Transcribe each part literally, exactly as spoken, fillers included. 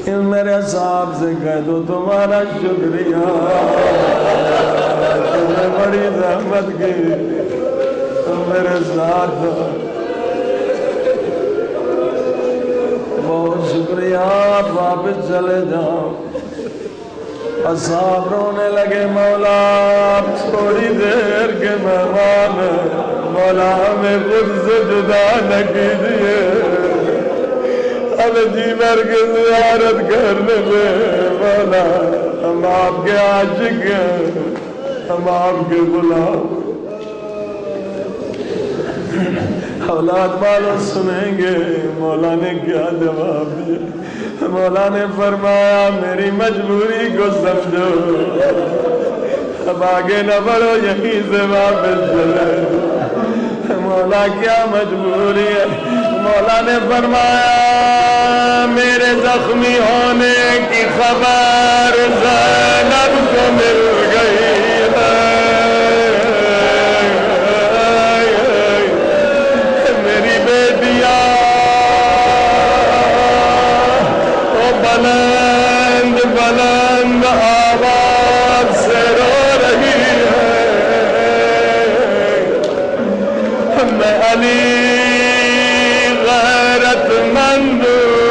میرے صاحب سے کہہ دو تمہارا شکریہ، تم نے بڑی زحمت کی، تم میرے ساتھ ہو، بہت شکریہ، آپ واپس چلے جاؤ۔ اصحاب رونے لگے، مولا آپ تھوڑی دیر کے مہمان ہیں، مولا ہمیں خود سے جدا نہ کیجیے، ہمیں جی بھر کے زیارت کرنے دے مولا، ہم آپ کے عاشق ہیں، ہم آپ کے غلام۔ اولاد والوں سنیں گے مولا نے کیا جواب دیا۔ مولا نے فرمایا میری مجبوری کو سمجھو، اب آگے نہ بڑھو، یہیں سے واپس چلے۔ مولا کیا مجبوری ہے؟ مولا نے فرمایا میرے زخمی ہونے کی خبر زینب کو مل گئی ہے، میری بیٹیاں وہ بلند بلند آواز سے رو رہی ہے، میں علی غیرت مند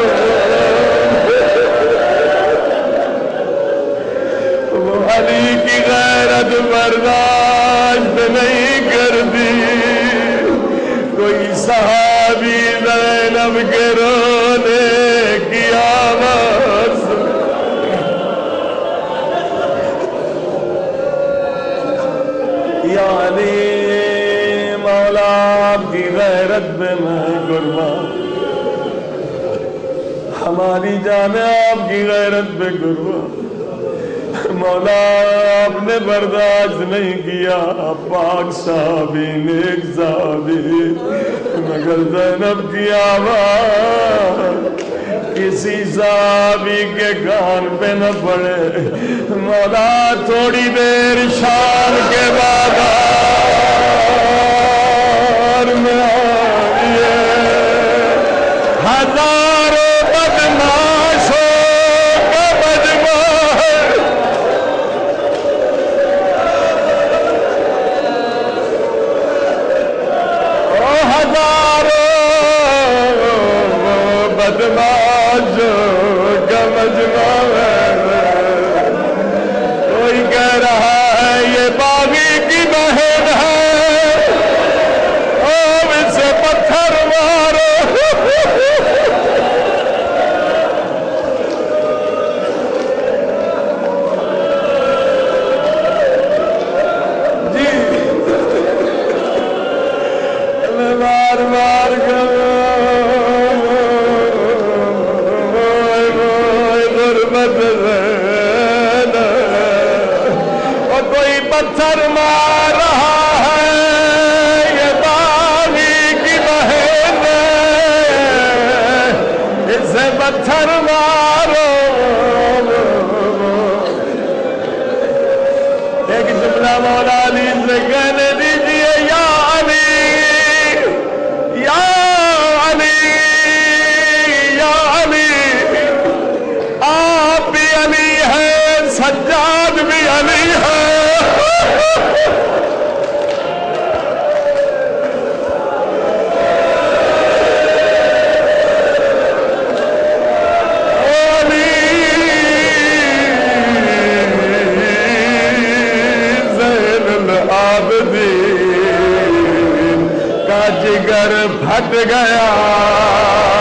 وہ علی کی غیرت برداشت نہیں کرتی۔ کوئی صحابی زینب کے رونے کی آواز یا علی مولا آپ کی غیرت پہ میں قربان، ہماری جان آپ کی غیرت پہ قربان، مولا آپ نے برداشت نہیں کیا، پاک صحابی نیک صحابی، مگر زینب کی آواز کسی صحابی کے کان پہ نہ پڑے، مولا تھوڑی دیر شام کے بازار میں آئیے، ہزاروں بدماشوں کا مجمع ہے، او ہزاروں بدماشوں کا مجمع ہے، کوئی کہہ رہا ہے یہ باغی کی بہن ہے، او اسے پتھر مارو، جی میں بار بار غربت اور کوئی پتھر مار رہا ہے، یہ باغی کی بہن ہے، اسے پتھر مارو۔ ایک جملہ مولا علی سے کہنے دیجئے، یا علی یا علی یا علی، آپ بھی علی ہیں، سجاد بھی علی ہے، علی زین العابدین کا جگر پھٹ گیا،